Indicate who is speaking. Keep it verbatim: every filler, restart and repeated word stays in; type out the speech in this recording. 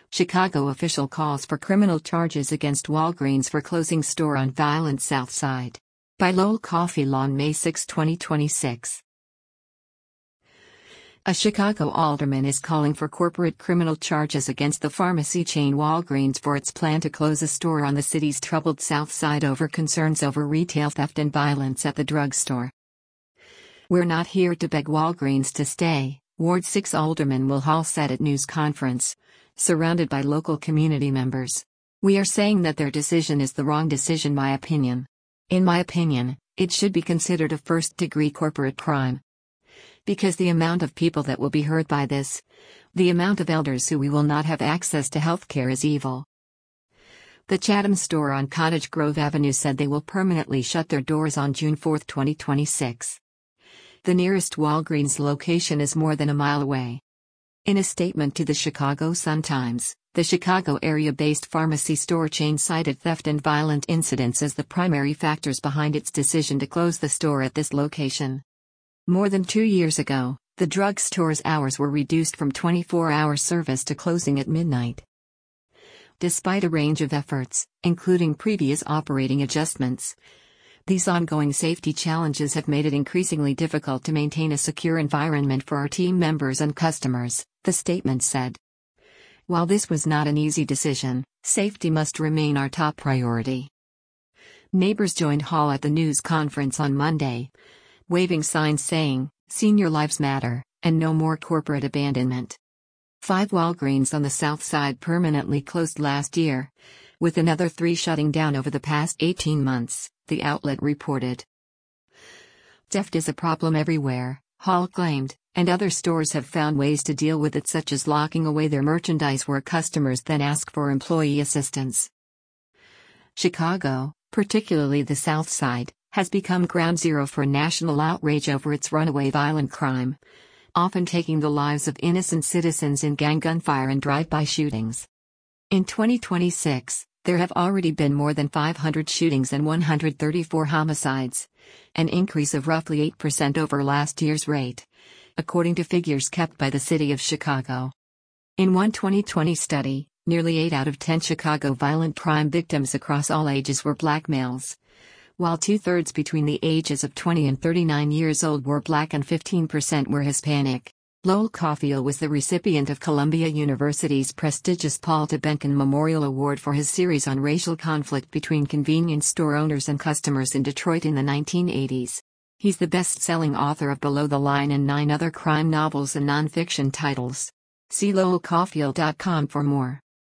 Speaker 1: Chicago official calls for criminal charges against Walgreens for closing store on violent South Side. By Lowell Cauffiel on May sixth, twenty twenty-six. A Chicago alderman is calling for corporate criminal charges against the pharmacy chain Walgreens for its plan to close a store on the city's troubled South Side over concerns over retail theft and violence at the drugstore. "We're not here to beg Walgreens to stay," Ward six Alderman Will Hall said at news conference, surrounded by local community members. "We are saying that their decision is the wrong decision, my opinion. In my opinion, it should be considered a first-degree corporate crime. Because the amount of people that will be hurt by this, the amount of elders who we will not have access to health care is evil." The Chatham store on Cottage Grove Avenue said they will permanently shut their doors on June fourth, twenty twenty-six. The nearest Walgreens location is more than a mile away. In a statement to the Chicago Sun-Times, the Chicago area-based pharmacy store chain cited theft and violent incidents as the primary factors behind its decision to close the store at this location. More than two years ago, the drugstore's hours were reduced from twenty-four hour service to closing at midnight. Despite a range of efforts, including previous operating adjustments, these ongoing safety challenges have made it increasingly difficult to maintain a secure environment for our team members and customers, the statement said. While this was not an easy decision, safety must remain our top priority. Neighbors joined Hall at the news conference on Monday, waving signs saying, "Senior lives matter," and "No more corporate abandonment." Five Walgreens on the South Side permanently closed last year, with another three shutting down over the past eighteen months, the outlet reported. Theft is a problem everywhere, Hall claimed, and other stores have found ways to deal with it, such as locking away their merchandise where customers then ask for employee assistance. Chicago, particularly the South Side, has become ground zero for national outrage over its runaway violent crime, often taking the lives of innocent citizens in gang gunfire and drive-by shootings. In twenty twenty-six, there have already been more than five hundred shootings and one hundred thirty-four homicides, an increase of roughly eight percent over last year's rate, according to figures kept by the City of Chicago. In one twenty twenty study, nearly eight out of ten Chicago violent crime victims across all ages were black males, while two-thirds between the ages of twenty and thirty-nine years old were black and fifteen percent were Hispanic. Lowell Cauffiel was the recipient of Columbia University's prestigious Paul T. Benken Memorial Award for his series on racial conflict between convenience store owners and customers in Detroit in the nineteen eighties. He's the best-selling author of Below the Line and nine other crime novels and nonfiction titles. See lowell cauffiel dot com for more.